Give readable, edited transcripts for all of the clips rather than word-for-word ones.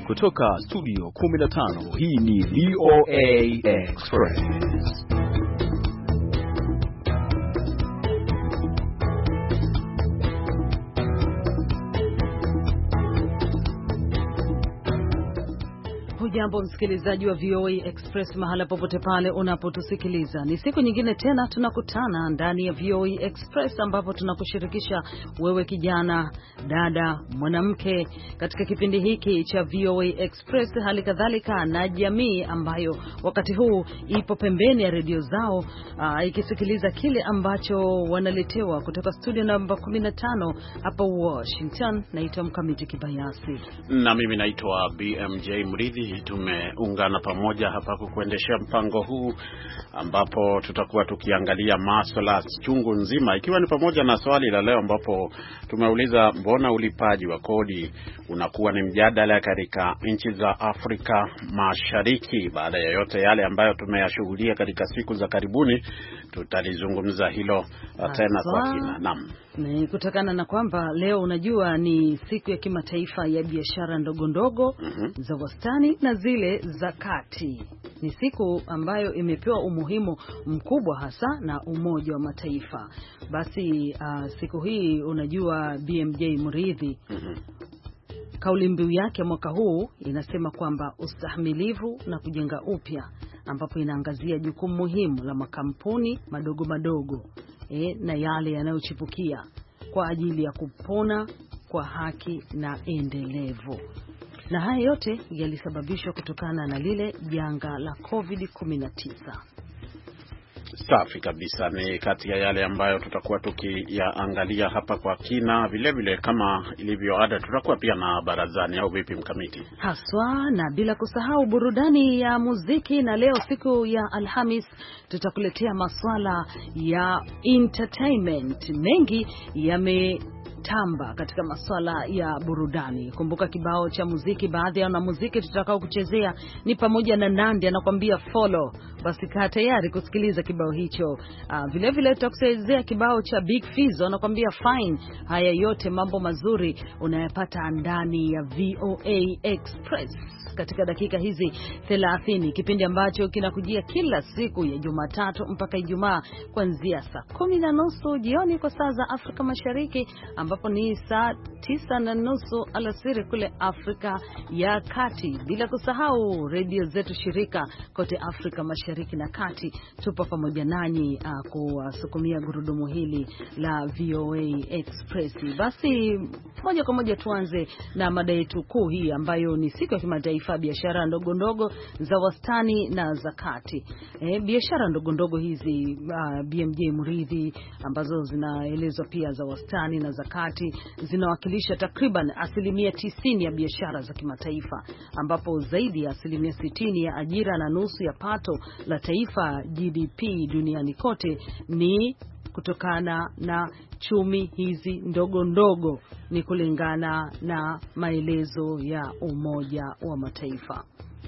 Kutoka studio 15, hii ni VOA Express. Hujambo msikilizaji wa VOA Express mahala popote pale unapotusikiliza. Ni siku nyingine tena tunakutana ndani ya VOA Express ambapo tunakushirikisha wewe kijana, dada, mwanamke katika kipindi hiki cha VOA Express, hali kadhalika na jamii ambayo wakati huu ipo pembeni ya redio zao ikisikiliza kile ambacho wanaletewa kutoka studio namba 15 hapa Washington. Naitwa Mkamiti Kibayasi na mimi naitwa BMJ Mridhi. Tumeungana pamoja hapa kukuendeshea mpango huu ambapo tutakuwa tukiangalia masuala chungu nzima, ikiwa ni pamoja na swali la leo ambapo tumeuliza mbona ulipaji wa kodi unakuwa ni mjadala katika nchi za Afrika Mashariki. Baada ya yote yale ambayo tumeyashuhudia katika siku za karibuni, tutalizungumza hilo tena kwa kina. Naam. Ni kutokana na kwamba leo unajua ni siku ya kimataifa ya biashara ndogo ndogo za wastani na zile za kati. Ni siku ambayo imepewa umuhimu mkubwa hasa na Umoja wa Mataifa. Basi siku hii unajua BMJ Mridhi, kauli mbiu yake mwaka huu inasema kwamba ustahimilivu na kujenga upya, ambapo inaangazia jukumu muhimu la makampuni madogo madogo na yale yanayochipukia kwa ajili ya kupona kwa haki na endelevu. Na haya yote yalisababishwa kutokana na lile janga la COVID-19. Safi kabisa, ni kati ya yale ambayo tutakuwa tukiyaangalia hapa kwa kina. Vile vile kama ilivyo ada, tutakuwa pia na barazani, au vipi Mkamiti? Haswa, na bila kusahau burudani ya muziki. Na leo siku ya Alhamis tutakuletea masuala ya entertainment. Mengi yametamba katika masuala ya burudani. Kumbuka kibao cha muziki, baadhi ya wanamuziki tutakao kuchezea ni pamoja na Nandi anakuambia follow. Basi kaa tayari kusikiliza kibao hicho. Vile vile tutakuchezea kibao cha Big Fizzo anakuambia fine. Haya yote mambo mazuri unayapata ndani ya VOA Express katika dakika hizi 30, kipindi ambacho kinakujia kila siku ya Jumatatu mpaka Ijumaa kuanzia saa 10:30 jioni kwa saa za Afrika Mashariki, ambapo ni saa 9:30 alasiri kule Afrika ya Kati. Bila kusahau redio zetu shirika kote Afrika Mashariki na Kati. Tupo pamoja nanyi kusukumia gurudumu hili la VOA Express. Basi moja kwa moja tuanze na mada yetu kuu hii ambayo ni siku ya kimataifa biashara ndogo ndogo za wastani na za kati. Biashara ndogo ndogo hizi BMJ Mridhi, ambazo zinaelezwa pia za wastani na za kati, zinawakilisha takriban 90% ya biashara za kimataifa, ambapo zaidi ya 60% ya ajira na nusu ya pato la taifa GDP duniani kote ni kutokana na chumi hizi ndogo ndogo, ni kulingana na maelezo ya Umoja wa Mataifa.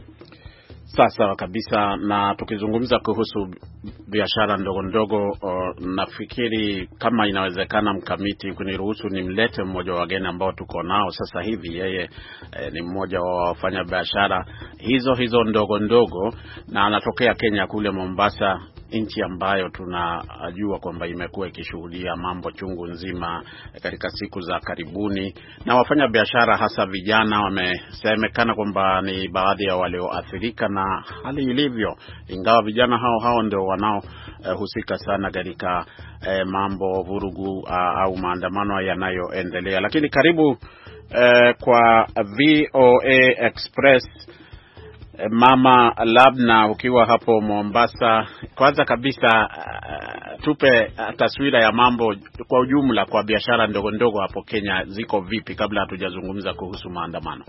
Sasa kabisa, na tukizungumza kuhusu biashara ndogo ndogo, nafikiri kama inawezekana Mkamiti kuniruhusu nimlete mmoja wa wageni ambao tuko nao sasa hivi. Yeye ni mmoja wa wafanya biashara hizo ndogo ndogo, na anatokea Kenya kule Mombasa, nchi ambayo tunajua kwamba imekuwa ikishuhudia mambo chungu nzima katika siku za karibuni, na wafanya biashara hasa vijana wamesemekana kwamba ni baadhi ya walioathirika na hali ilivyo, ingawa vijana hao ndio wanaohusika sana katika mambo vurugu au maandamano yanayoendelea. Lakini karibu kwa VOA Express Mama Labna, ukiwa hapo Mombasa. Kwanza kabisa tupe taswira ya mambo kwa ujumla kwa biashara ndogo ndogo hapo Kenya ziko vipi, kabla hatujazungumza kuhusu maandamano.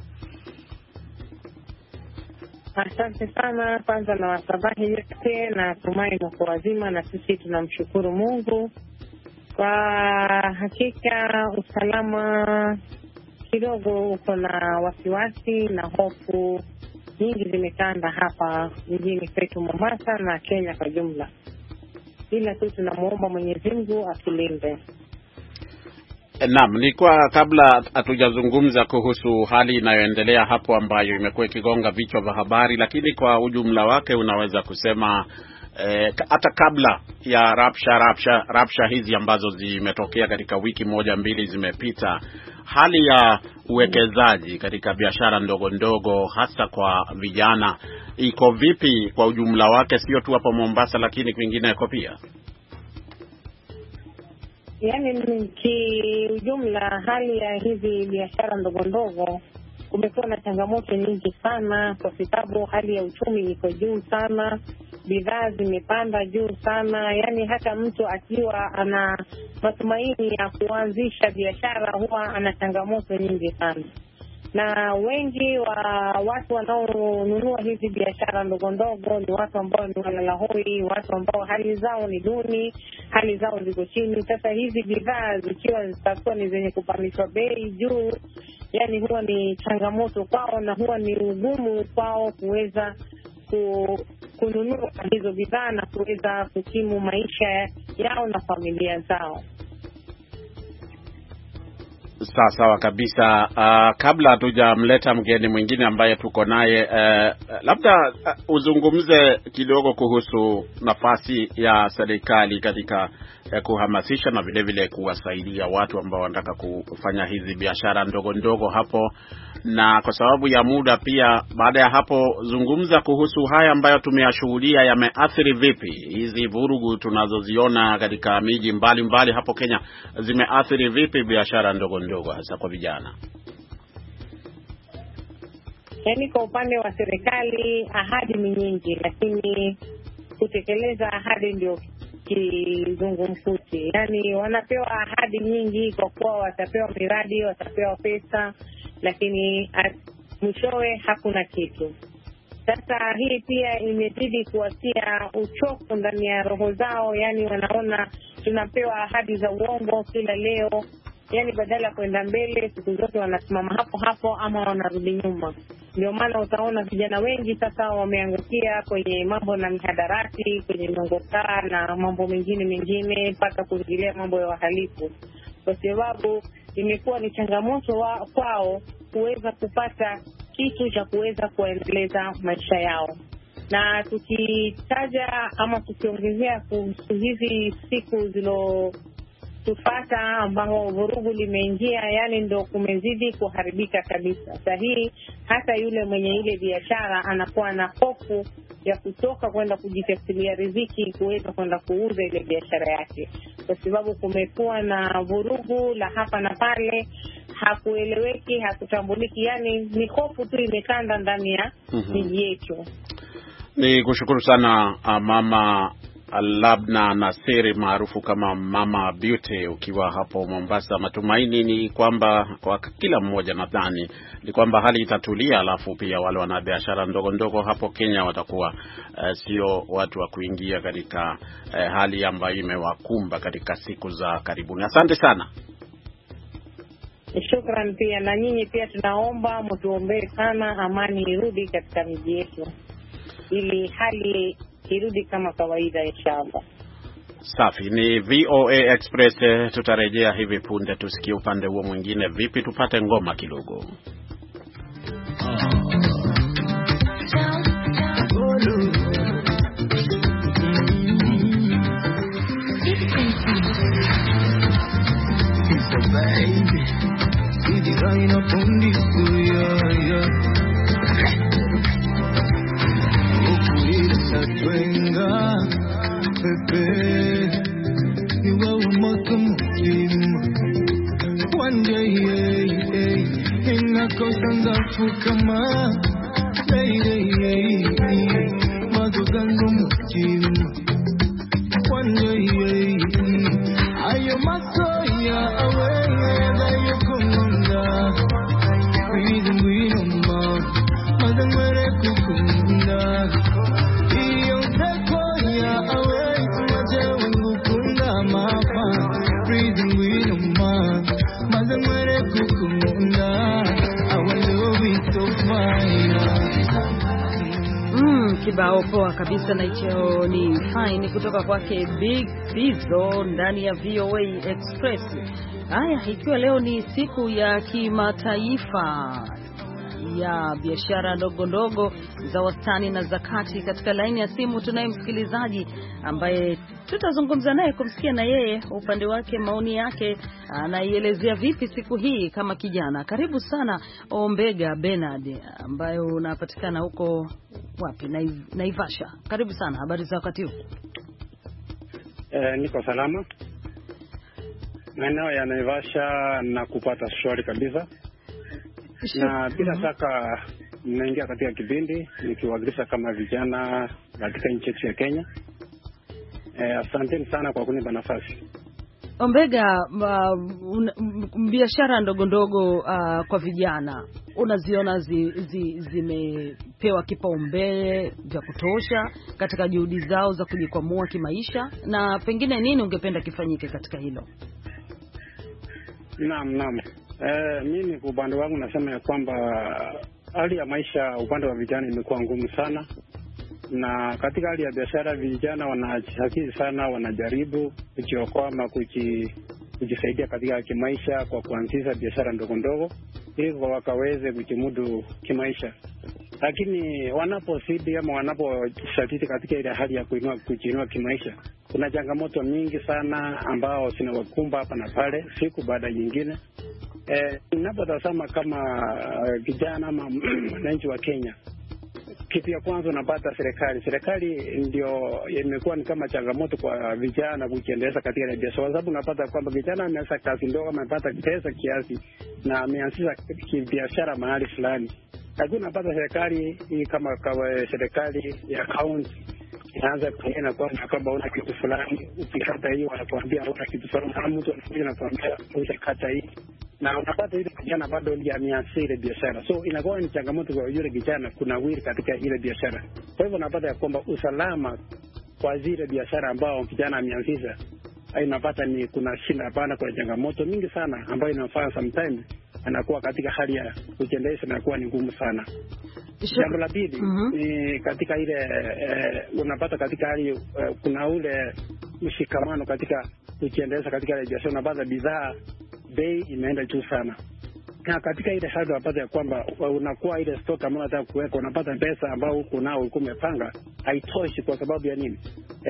Asante sana. Kwanza na wasabahi yote, na tumai mko wazima, na sisi tunamshukuru Mungu. Kwa hakika usalama kidogo uko na wasiwasi na hofu nyingi zimetanda hapa mjini kwetu Mombasa na Kenya kwa jumla. Ila tu tunamuomba Mwenyezi Mungu atulinde. Naam, nilikuwa kabla hatujazungumza kuhusu hali inayoendelea hapo ambayo imekuwa ikigonga vichwa vya habari, lakini kwa ujumla wake unaweza kusema hata kabla ya rapsha hizi ambazo zimetokea katika wiki moja mbili zimepita, hali ya uwekezaji katika biashara ndogo ndogo hasa kwa vijana iko vipi kwa ujumla wake, sio tu hapo Mombasa lakini kwingineko pia? Yaani kiujumla hali ya hizi biashara ndogo ndogo kumekuwa na changamoto nyingi sana, kwa sababu hali ya uchumi iko juu sana, bidhaa zimepanda juu sana. Yaani hata mtu akiwa ana matumaini ya kuanzisha biashara huwa ana changamoto nyingi sana, na wengi wa watu wanaonunua hizi biashara ndogo ndogo ni watu ambao ni walalahoi, watu ambao hali zao ni duni, hali zao ziko chini. Sasa hizi bidhaa zikiwa zitakuwa ni zenye kupandishwa bei juu, yani huwa ni changamoto kwao na huwa ni ugumu kwao kuweza kununua hizo bidhaa na kuweza kukimu maisha yao na familia zao. Sawa kabisa. Kabla hatujamleta mgeni mwingine ambaye tuko naye, labda uzungumze kidogo kuhusu nafasi ya serikali katika kuhamasisha na vile vile kuwasaidia watu ambao wanataka kufanya hizi biashara ndogo ndogo hapo, na kwa sababu ya muda pia baada ya hapo zungumza kuhusu haya ambayo tumeyashuhudia yameathiri vipi hizi vurugu tunazoziona katika miji mbalimbali hapo Kenya, zimeathiri vipi biashara ndogo ndogo hasa kwa vijana. Yaani kwa upande wa serikali ahadi ni nyingi, lakini kutekeleza ahadi ndio kizungumkuti. Yaani wanapewa ahadi nyingi kwa kuwa watapewa miradi, watapewa pesa, lakini mwishowe hakuna kitu. Sasa hii pia imezidi kuwatia uchovu ndani ya roho zao, yaani wanaona tunapewa ahadi za uongo kila leo, yaani badala ya kwenda mbele siku zote wanasimama hapo hapo ama wanarudi nyuma. Ndio maana utaona vijana wengi sasa wameangukia kwenye mambo na mihadarati, kwenye nongokaa na mambo mengine mpaka kuingilia mambo ya wahalifu, kwa sababu imekuwa ni changamoto kwao kuweza kupata kitu cha kuweza kuendeleza maisha yao. Na tukitaja ama tukiongezea kuhusu hizi siku zilizotufata ambao vurugu limeingia, yani ndo kumezidi kuharibika kabisa. Sahihi hata yule mwenye ile biashara anakuwa na hofu ya kutoka kwenda kujitafutia riziki, kuweza kwenda kuuza ile biashara yake, kwa sababu kumekuwa na vurugu la hapa na pale, hakueleweki, hakutambuliki, yani ni hofu tu imekanda ndani ya miji yetu. Ni kushukuru sana Mama Labna Nasiri maarufu kama Mama Beauty ukiwa hapo Mombasa. Matumaini ni kwamba kwa kila mmoja nadhani ni kwamba hali itatulia, alafu pia wale wana biashara ndogo ndogo hapo Kenya watakuwa sio watu wa kuingia katika hali ambayo imewakumba katika siku za karibuni. Asante sana. Shukrani pia, na nyinyi pia tunaomba mtuombee sana amani irudi katika miji yetu ili hali irudi kama kawaida inshallah. Safi. Ni VOA Express, tutarejea hivi punde tusikie upande huo mwingine vipi, tupate ngoma kidogo. Kibao poa kabisa na hicho ni Fine kutoka kwake Big Fizzo ndani ya VOA Express. Haya, ikiwa leo ni siku ya kimataifa ya biashara ndogo ndogo za wastani na zakati, katika laini ya simu tunaye msikilizaji ambaye tutazungumza naye kumsikia na yeye upande wake, maoni yake, anaielezea vipi siku hii kama kijana. Karibu sana Ombega Bernard, ambaye unapatikana huko wapi? Naivasha. Karibu sana, habari za wakati huu? Niko salama. Maeneo ya Naivasha na kupata shwari kabisa. Na bila shaka ninaingia katika kipindi nikiwakilisha kama vijana katika nchi yetu ya Kenya. Asanteni sana kwa kunipa nafasi. Ombega, biashara ndogo ndogo kwa vijana unaziona zimepewa kipaumbele vya kutosha katika juhudi zao za kujikwamua kimaisha, na pengine nini ungependa kifanyike katika hilo? Naam. Mimi kwa upande wangu nasema ya kwamba hali ya maisha upande wa vijana imekuwa ngumu sana, na katika hali ya biashara vijana wanajihakiki sana, wanajaribu kujiokoa ama kujisaidia katika kimaisha kwa kuanzisha biashara ndogo ndogo ili wakaweze kujimudu kimaisha. Lakini wanapozidi ama wanaposhatiti katika ile hali ya kujiinua kimaisha, kuna changamoto nyingi sana ambao zinawakumba hapa na pale siku baada nyingine. Ninapotazama kama kijana ama wananchi wa Kenya, kitu ya kwanza unapata serikali ndio imekuwa ni kama changamoto kwa vijana kujiendeleza katika ile biashara, kwa sababu unapata kwamba vijana ameanza kazi ndogo, amepata pesa kiasi na ameanzisha biashara mahali fulani, lakini unapata serikali kama serikali ya county inaanza kuona kwamba una kitu fulani, ukikata hiyo wanakuambia una kitu fulani, kama mtu anakuja na kuambia utakata hii, na unapata ile kijana bado ameanzisha ile biashara, so inakuwa ni changamoto kwa yule kijana kuna wili katika ile biashara. Kwa hivyo unapata ya kwamba usalama kwa zile biashara ambao kijana ameanzisha, unapata ni kuna shida pana, kuna changamoto mingi sana ambayo inafanya sometimes anakuwa katika hali ya kujiendeleza na kuwa ni ngumu sana. Jambo la pili ni katika ile unapata katika hali kuna ule mshikamano katika kujiendeleza katika ile biashara, unapata bidhaa bei imeenda juu sana, na katika ile hali unapata ya kwamba unakuwa ile stock ambayo unataka kuweka, unapata pesa ambayo uko nao ulikuwa umepanga haitoshi. Kwa sababu ya nini?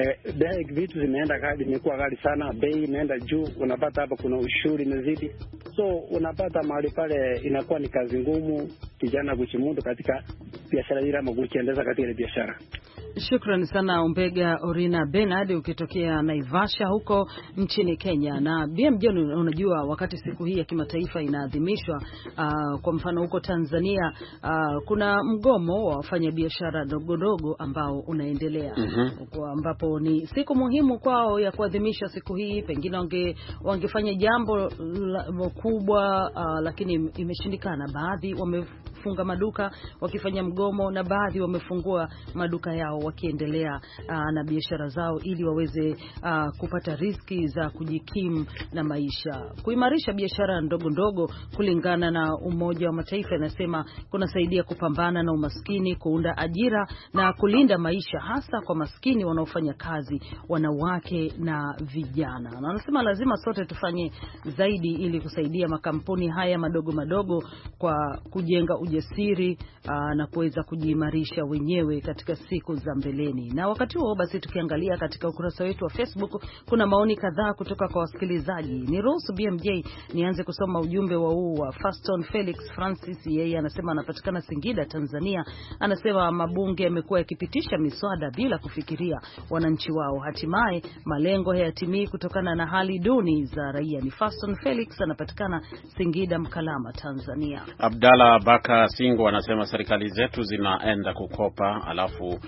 Vitu zimeenda ghali, imekuwa ghali sana, bei imeenda juu, unapata hapa kuna ushuru imezidi, so unapata mahali pale inakuwa ni kazi ngumu kijana kujimudu katika biashara ile ama kujiendeleza katika ile biashara. Shukrani sana Ombega Orina Bernard ukitokea Naivasha huko nchini Kenya. Na BMJ, unajua wakati siku hii ya kimataifa inaadhimishwa, kwa mfano huko Tanzania kuna mgomo wa wafanyabiashara ndogo ndogo ambao unaendelea, ambapo ni siku muhimu kwao ya kuadhimisha siku hii. Pengine wangefanya jambo kubwa, lakini imeshindikana. Baadhi wamefunga maduka wakifanya mgomo, na baadhi wamefungua maduka yao wakiendelea na biashara zao ili waweze kupata riziki za kujikimu na maisha. Kuimarisha biashara ndogo ndogo kulingana na Umoja wa Mataifa inasema kunasaidia kupambana na umaskini, kuunda ajira na kulinda maisha, hasa kwa maskini wanaofanya kazi, wanawake na vijana. Na wanasema lazima sote tufanye zaidi ili kusaidia makampuni haya madogo madogo kwa kujenga ujasiri na kuweza kujiimarisha wenyewe katika siku za mbeleni. Na wakati huo basi, tukiangalia katika ukurasa wetu wa Facebook kuna maoni kadhaa kutoka kwa wasikilizaji. Niruhusu BMJ nianze kusoma ujumbe wa Faston Felix Francis. Yeye anasema anapatikana Singida, Tanzania. Anasema mabunge yamekuwa yakipitisha miswada bila kufikiria wananchi wao, hatimaye malengo hayatimii kutokana na hali duni za raia. Ni Faston Felix, anapatikana Singida, Mkalama, Tanzania. Abdalla Baka Singo anasema serikali zetu zinaenda kukopa alafu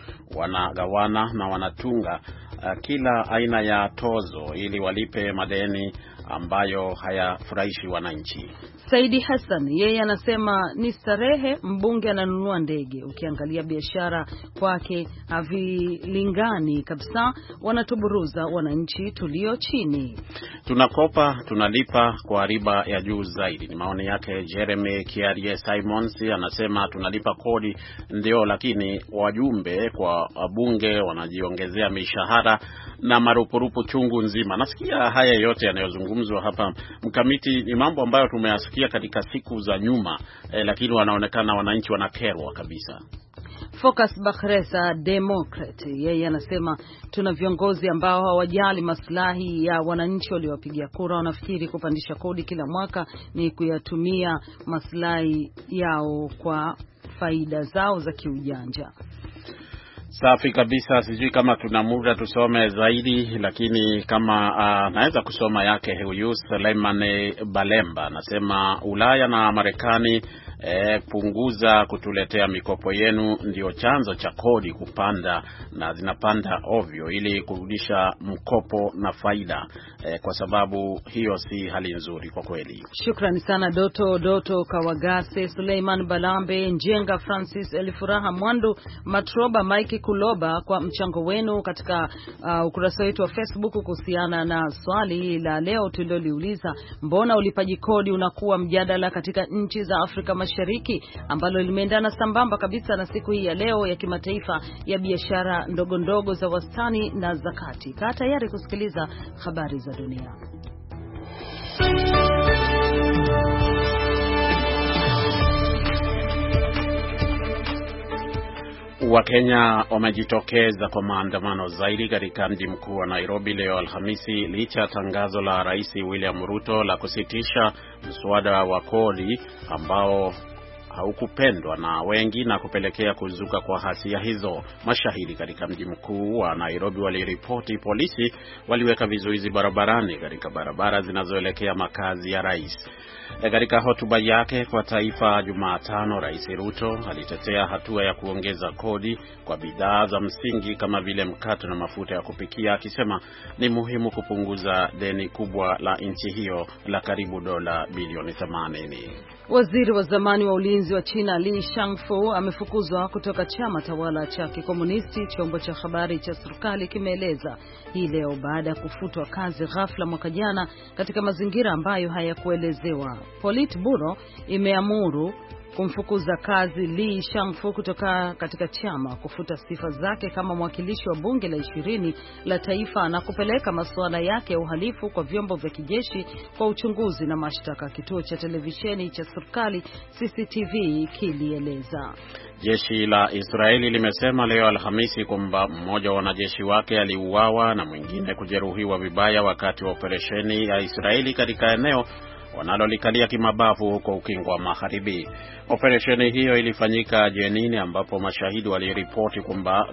wanagawana na wanatunga kila aina ya tozo ili walipe madeni ambayo hayafurahishi wananchi. Saidi Hassan yeye anasema ni starehe, mbunge ananunua ndege. Ukiangalia biashara kwake havilingani kabisa, wanatuburuza wananchi tulio chini. Tunakopa tunalipa kwa riba ya juu zaidi. Ni maoni yake Jeremy Kiarie Simons. Anasema tunalipa kodi ndio, lakini wajumbe kwa bunge wanajiongezea mishahara na marupurupu chungu nzima. Nasikia haya yote yanayozungumzwa hapa Mkamiti ni mambo ambayo tumeyasikia katika siku za nyuma, lakini wanaonekana wananchi wanakerwa kabisa. Focus Bakhresa Democrat yeye anasema tuna viongozi ambao hawajali maslahi ya wananchi waliowapigia kura. Wanafikiri kupandisha kodi kila mwaka ni kuyatumia maslahi yao kwa faida zao za kiujanja. Safi kabisa. Sijui kama tuna muda tusome zaidi, lakini kama naweza kusoma yake huyu Suleiman Balemba. Anasema Ulaya na Marekani punguza kutuletea mikopo yenu, ndio chanzo cha kodi kupanda na zinapanda ovyo ili kurudisha mkopo na faida, kwa sababu hiyo si hali nzuri kwa kweli. Shukrani sana Doto Kawagase, Suleiman Balambe, Njenga Francis, Elifuraha Mwandu, Matroba Mike Kuloba kwa mchango wenu katika ukurasa wetu wa Facebook kuhusiana na swali la leo tuliloliuliza, mbona ulipaji kodi unakuwa mjadala katika nchi za Afrika Mashariki, ambalo limeendana sambamba kabisa na siku hii ya leo ya kimataifa ya biashara ndogo ndogo za wastani na zakati. Kaa tayari kusikiliza habari za dunia. Wakenya wamejitokeza kwa maandamano zaidi katika mji mkuu wa Nairobi leo Alhamisi, licha tangazo la Rais William Ruto la kusitisha mswada wa kodi ambao haukupendwa na wengi na kupelekea kuzuka kwa hasia hizo. Mashahidi katika mji mkuu wa Nairobi waliripoti polisi waliweka vizuizi barabarani katika barabara zinazoelekea makazi ya rais. Katika hotuba yake kwa taifa Jumatano, Rais Ruto alitetea hatua ya kuongeza kodi kwa bidhaa za msingi kama vile mkate na mafuta ya kupikia, akisema ni muhimu kupunguza deni kubwa la nchi hiyo la karibu dola bilioni 80. Waziri wa zamani wa ulinzi wa China Li Shangfu amefukuzwa kutoka chama tawala cha kikomunisti, chombo cha habari cha serikali kimeeleza hii leo, baada ya kufutwa kazi ghafla mwaka jana katika mazingira ambayo hayakuelezewa. Politburo imeamuru kumfukuza kazi Li Shangfu kutoka katika chama, kufuta sifa zake kama mwakilishi wa bunge la 20 la taifa na kupeleka masuala yake ya uhalifu kwa vyombo vya kijeshi kwa uchunguzi na mashtaka, kituo cha televisheni cha serikali CCTV kilieleza. Jeshi la Israeli limesema leo Alhamisi kwamba mmoja wa wanajeshi wake aliuawa na mwingine kujeruhiwa vibaya wakati wa operesheni ya Israeli katika eneo wanalolikalia kimabavu huko Ukingo wa Magharibi. Operesheni hiyo ilifanyika Jenin, ambapo mashahidi waliripoti kwamba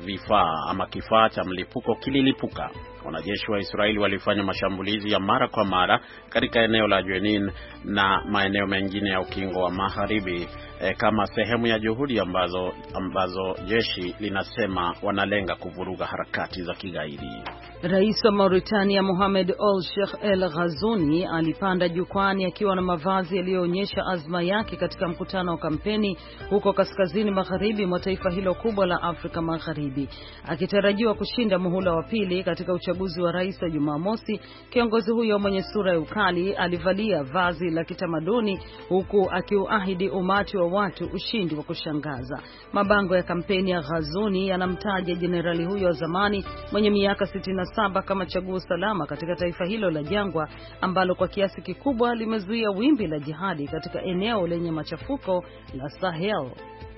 kifaa cha mlipuko kililipuka. Wanajeshi wa Israeli walifanya mashambulizi ya mara kwa mara katika eneo la Jenin na maeneo mengine ya Ukingo wa Magharibi kama sehemu ya juhudi ambazo jeshi linasema wanalenga kuvuruga harakati za kigaidi. Rais wa Mauritania Mohamed Ould Sheikh El Ghazouani alipanda jukwani akiwa na mavazi yaliyoonyesha azma yake katika mkutano wa kampeni huko kaskazini magharibi mwa taifa hilo kubwa la Afrika Magharibi. Akitarajiwa kushinda muhula wa pili katika uchaguzi wa rais wa Jumamosi, kiongozi huyo mwenye sura ya ukali alivalia vazi la kitamaduni huku akiuahidi umati wa watu ushindi wa kushangaza. Mabango ya kampeni ya Ghazouani yanamtaja jenerali huyo wa zamani mwenye miaka 67 kama chaguo salama katika taifa hilo la jangwa ambalo kwa kiasi kikubwa limezuia wimbi la jihadi katika eneo lenye machafuko la Sahel.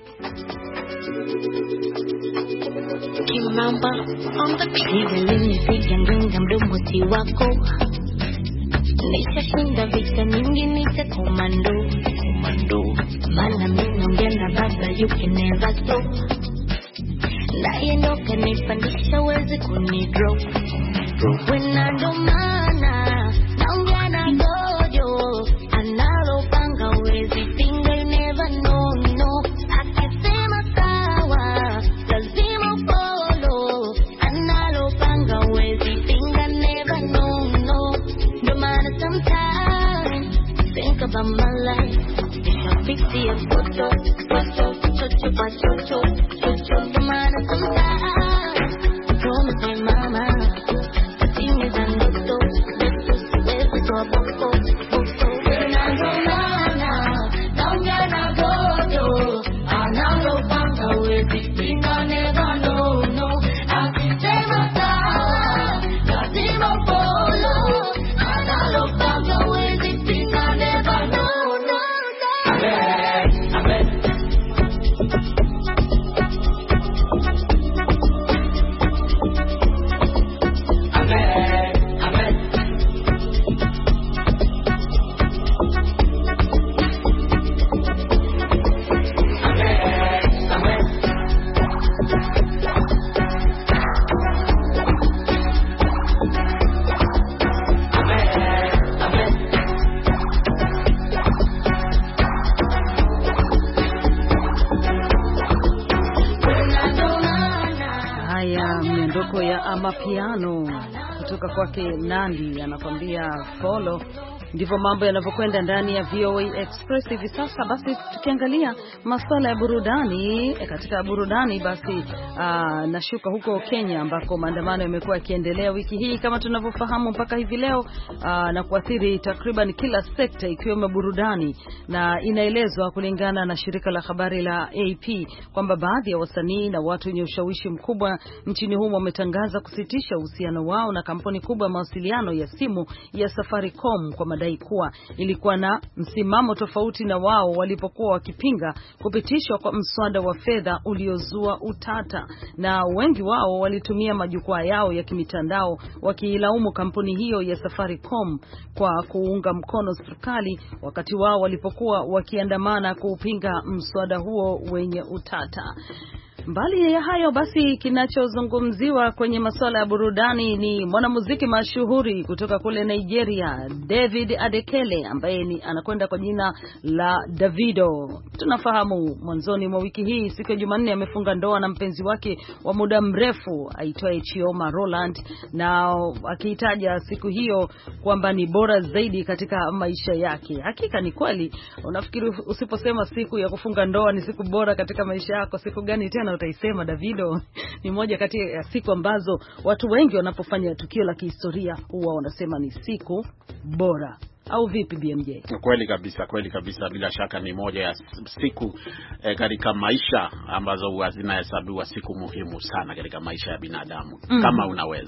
Kimamba on the piga mdomo si wako, nishashinda vita nyingi, nita komando maana mimi naongea na baba, you can never stop. Naye ndo kanipandisha, wezi kunidrop when I don't mana naongea na dojo analopanga, wezi pinga, you never know no. Akisema sawa lazima follow, analopanga wezi pinga, never know no. Ndo maana sometimes about my life. You shall fix the photo, the man of some time. Promise me, mama, the thing is I need to let's go boko. Don't get a go, I'm not no banga with it, we can never know, no. I can take my time, cause it won't follow. I'm not no banga with it, we can never know, no. I bet. Ya Amapiano kutoka kwake Nandi anakwambia follow. Ndivyo mambo yanavyokwenda ndani ya VOA Express hivi sasa. Basi tukiangalia masuala ya burudani, katika burudani basi nashuka huko Kenya ambako maandamano yamekuwa yakiendelea wiki hii kama tunavyofahamu mpaka hivi leo, na kuathiri takriban kila sekta ikiwemo burudani, na inaelezwa kulingana na shirika la habari la AP kwamba baadhi ya wasanii na watu wenye ushawishi mkubwa nchini humo wametangaza kusitisha uhusiano wao na kampuni kubwa ya mawasiliano ya simu ya Safaricom kwa madai kuwa ilikuwa na msimamo tofauti na wao walipokuwa wakipinga kupitishwa kwa mswada wa fedha uliozua utata, na wengi wao walitumia majukwaa yao ya kimitandao wakiilaumu kampuni hiyo ya Safaricom kwa kuunga mkono serikali wakati wao walipokuwa wakiandamana kupinga mswada huo wenye utata. Mbali ya hayo basi, kinachozungumziwa kwenye masuala ya burudani ni mwanamuziki mashuhuri kutoka kule Nigeria, David Adekele, ambaye anakwenda kwa jina la Davido. Tunafahamu mwanzoni mwa wiki hii siku ya Jumanne amefunga ndoa na mpenzi wake wa muda mrefu aitwaye Chioma Roland, na akiitaja siku hiyo kwamba ni bora zaidi katika maisha yake. Hakika ni kweli. Unafikiri usiposema siku ya kufunga ndoa ni siku bora katika maisha yako, siku gani tena utaisema? Davido ni moja kati ya siku ambazo watu wengi wanapofanya tukio la kihistoria huwa wanasema ni siku bora. Au vipi BMJ? Kweli kabisa, bila shaka ni moja ya siku katika maisha ambazo huwa zinahesabiwa siku muhimu sana katika maisha ya binadamu. Kama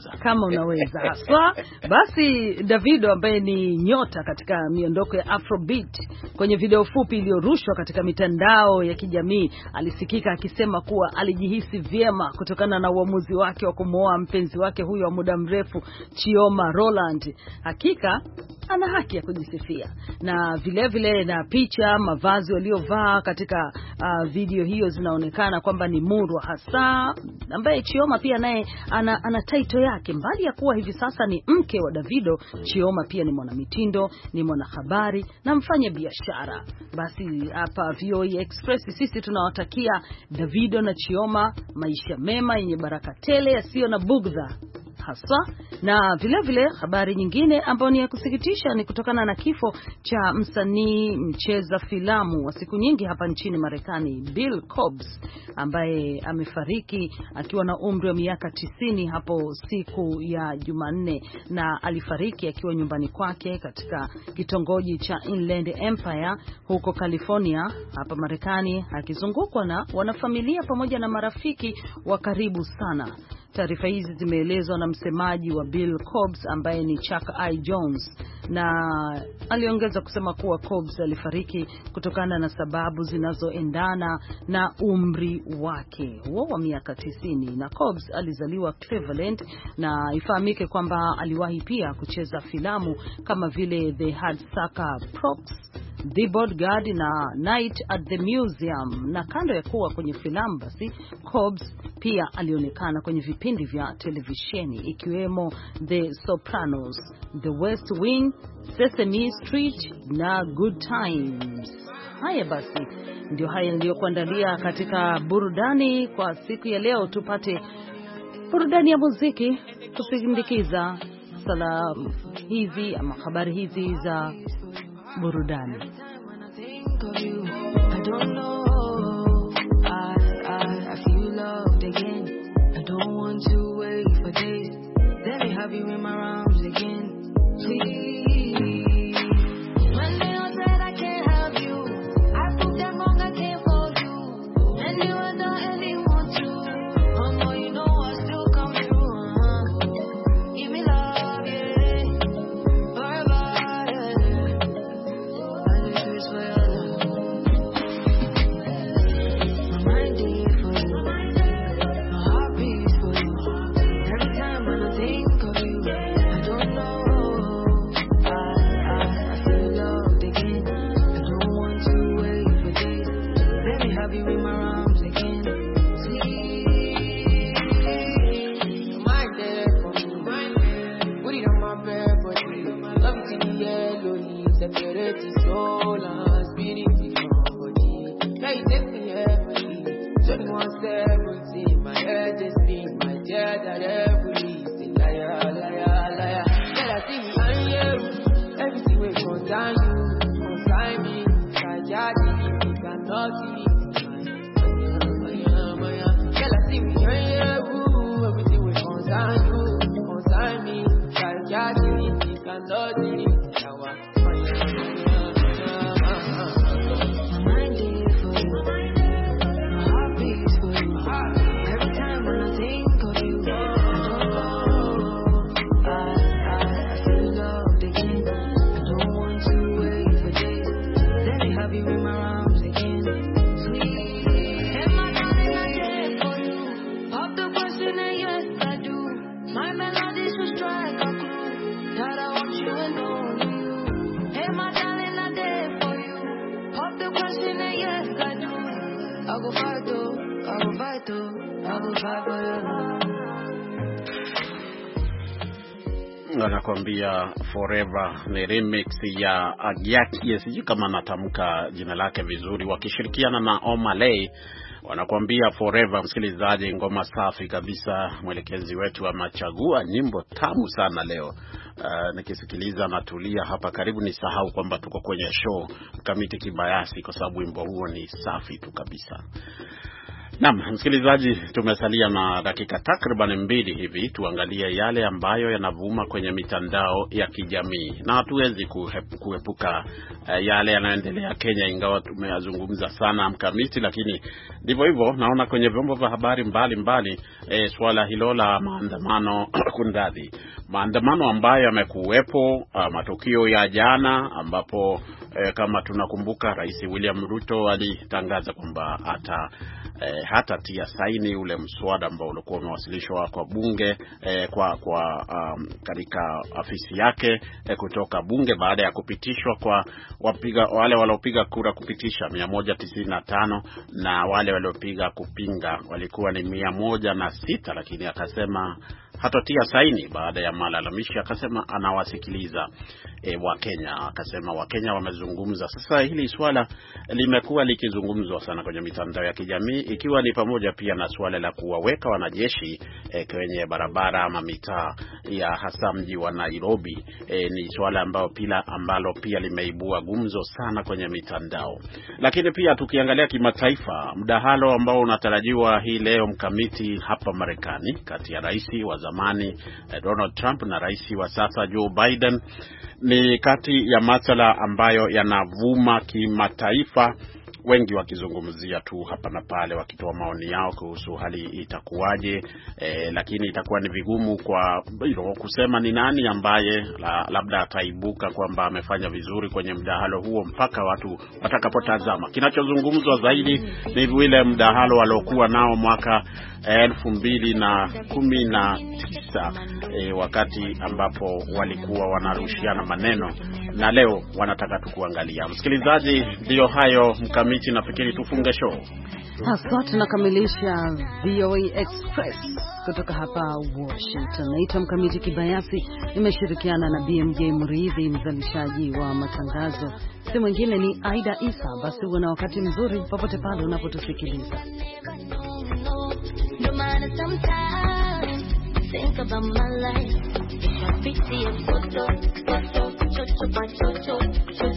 unaweza haswa. Basi Davido ambaye ni nyota katika miondoko ya Afrobeat, kwenye video fupi iliyorushwa katika mitandao ya kijamii alisikika akisema kuwa alijihisi vyema kutokana na uamuzi wake wa kumwoa mpenzi wake huyo wa muda mrefu Chioma Roland. Hakika ana haki ya kujisifia, na vile na picha, mavazi waliovaa katika video hiyo zinaonekana kwamba ni murwa hasa, ambaye Chioma pia naye ana title yake. Mbali ya kuwa hivi sasa ni mke wa Davido, Chioma pia ni mwanamitindo, ni mwanahabari na mfanya biashara. Basi hapa VOA Express sisi tunawatakia Davido na Chioma maisha mema yenye baraka tele yasiyo na bugdha hasa. Na vile habari nyingine ambayo ni ya kusikitisha ni kutokana na kifo cha msanii mcheza filamu wa siku nyingi hapa nchini Marekani, Bill Cobbs, ambaye amefariki akiwa na umri wa miaka 90 hapo siku ya Jumanne, na alifariki akiwa nyumbani kwake katika kitongoji cha Inland Empire huko California hapa Marekani, akizungukwa na wanafamilia pamoja na marafiki wa karibu sana. Taarifa hizi zimeelezwa na msemaji wa Bill Cobbs ambaye ni Chuck I. Jones, na aliongeza kusema kuwa Cobbs alifariki kutokana na sababu zinazoendana na umri wake huo wa miaka 90. Na Cobbs alizaliwa Cleveland, na ifahamike kwamba aliwahi pia kucheza filamu kama vile The Hudsucker Props, The Bodyguard na Night at the Museum. Na kando ya kuwa kwenye filamu, basi Cobbs pia alionekana kwenye vipindi vya televisheni ikiwemo The Sopranos, The West Wing, Sesame Street na Good Times. Haya basi, haya ndio kuandalia katika burudani kwa siku ya leo. Tupate burudani ya muziki kusindikiza salamu hizi ama habari hizi za burudani. I don't know. I feel loved again. I don't want to wait for days. Let me have you in my arms again, please. When they all said I can't help you, I proved them wrong, I can't fold you. And you are not anyone to. Oh no, you know I still come through. Give me love, yeah. Forever, yeah. I just wish for your love. My mind is for you. My heart beats for you. Every time when I think of you, I don't know. I feel loved again. I don't want to wait for days. Let me have you in my arms again. Please. My dead for me. Put it on my bed for you. Love it in the yellow leaves. Separate the soul and spirit from body. Now you take me heavily. 2170. My head is spin. My dead at every say liar, liar, liar. Tell I see me and you. Everything will consign you. Consign me. Kajadi, you cannot see. Tell I see me and you. Everything will consign you. Consign me. Kajadi, you cannot see. My mind is for you. My heart beats for you. Every time when I think of you, I don't know. I feel loved again. I don't want to wait for days. Let me have you in my arms again, please. Am I darling, I care for you. Pop the question and yes I do. My melodies will strike a clue that I want you and only you. Hey my darling, I dare for you. Pop the question and yes I do. I go fight though, I go fight though, I go fight for you. Anakuambia Forever ni remix ya Agiati, sijui kama natamka jina lake vizuri, wakishirikiana na Omalay. Wanakuambia Forever. Msikilizaji, ngoma safi kabisa. Mwelekezi wetu amechagua nyimbo tamu sana leo. Nikisikiliza natulia hapa, karibu nisahau kwamba tuko kwenye show Mkamiti Kibayasi, kwa sababu wimbo huo ni safi tu kabisa. Naam, msikilizaji, tumesalia na dakika takriban 2 hivi tuangalie yale ambayo yanavuma kwenye mitandao ya kijamii. Na hatuwezi kuepuka yale yanayoendelea Kenya, ingawa tumeyazungumza sana Mkamiti, lakini ndivyo hivyo naona kwenye vyombo vya habari mbalimbali swala hilo la maandamano kundadhi. Maandamano ambayo yamekuwepo, matukio ya jana ambapo kama tunakumbuka Rais William Ruto alitangaza kwamba hatatia saini ule mswada ambao ulikuwa umewasilishwa kwa bunge katika afisi yake kutoka bunge baada ya kupitishwa kwa wale waliopiga kura kupitisha 195 na wale waliopiga kupinga walikuwa ni 106, lakini akasema hatatia saini baada ya malalamishi. Akasema anawasikiliza Wakenya. Akasema Wakenya wamezungumza. Sasa hili swala limekuwa likizungumzwa sana kwenye mitandao ya kijamii, ikiwa ni pamoja pia na swala la kuwaweka wanajeshi kwenye barabara ama mitaa ya hasa mji wa Nairobi. Ni swala ambalo pia limeibua gumzo sana kwenye mitandao. Lakini pia tukiangalia kimataifa, mdahalo ambao unatarajiwa hii leo Mkamiti hapa Marekani kati ya rais wa zamani Donald Trump na rais wa sasa Joe Biden ni kati ya masuala ambayo yanavuma kimataifa, wengi wakizungumzia tu hapa na pale, wakitoa maoni yao kuhusu hali itakuwaje. Lakini itakuwa ni vigumu kwa kusema ni nani ambaye labda ataibuka kwamba amefanya vizuri kwenye mdahalo huo mpaka watu watakapotazama. Kinachozungumzwa zaidi ni vile mdahalo waliokuwa nao mwaka 2019 wakati ambapo walikuwa wanarushiana maneno, na leo wanataka tukuangalia. Msikilizaji, ndio hayo Mkamiti, nafikiri tufunge show. Hasa tunakamilisha VOA Express kutoka hapa Washington. Naitwa Mkamiti Kibayasi, nimeshirikiana na BMJ Muridhi, mzalishaji wa matangazo. Si mwingine ni Aida Isa. Basi uwe na wakati mzuri popote pale unapotusikiliza. Think about my life. If I pity a photo,